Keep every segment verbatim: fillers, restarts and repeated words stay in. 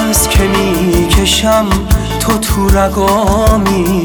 هست که میکشم تو تو رگامی.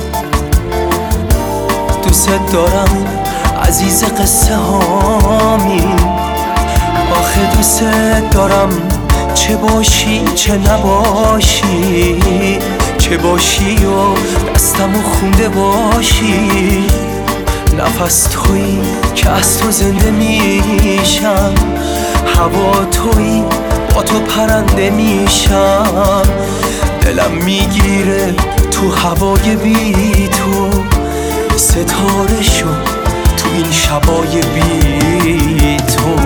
دوست دارم عزیز قصه هامی. آخه دوست دارم چه باشی چه نباشی، چه باشی و دستمو خونده باشی. نفس تویی که از تو زنده میشم، هوا تویی با تو پرنده میشم. دلم میگیره تو هوای بی تو، ستاره شد تو این شبای بی تو.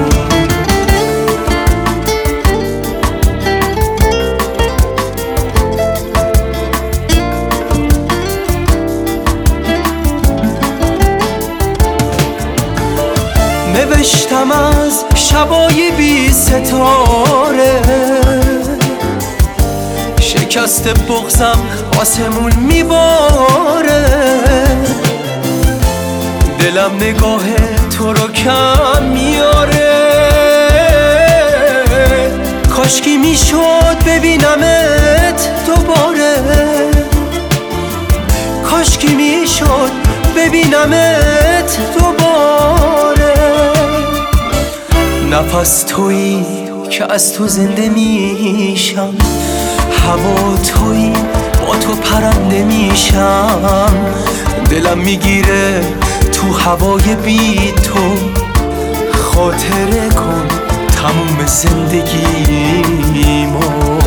نوشتم از شبای بی ستاره، شکست بغضم آسمون میباره. دلم نگاه تو رو کم میاره، کاشکی میشد ببینمت دوباره، کاشکی میشد ببینمت دوباره. نفس تویی که از تو زنده میشم، هوا تویی با تو پرنده میشم. دلم میگیره تو هوای بی تو، خاطره کن تموم زندگیمو.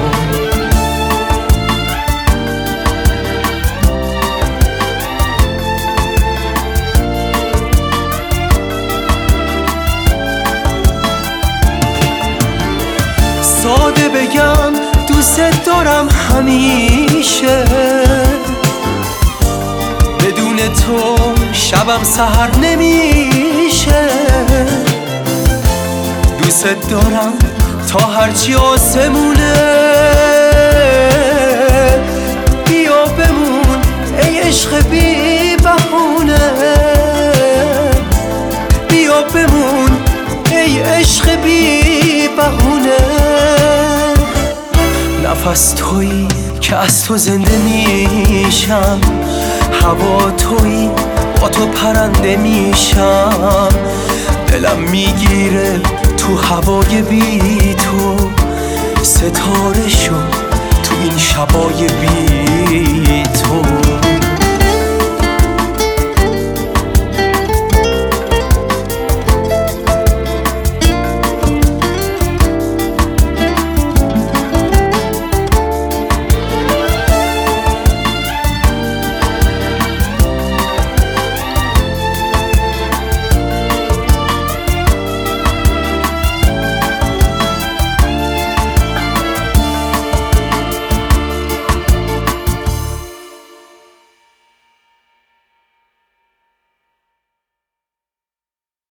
ساده بگم دوست دارم همیشه، بدون تو شبم سحر نمیشه. دوست دارم تا هرچی آسمونه، بیا بمون ای عشق بی بهونه، بیا بمون ای عشق بی بهونه. نفس تویی که از تو زنده میشم، هوا تویی با تو پرنده میشم. دلم میگیره تو هوای بی تو، ستاره شد تو این شبای بی تو.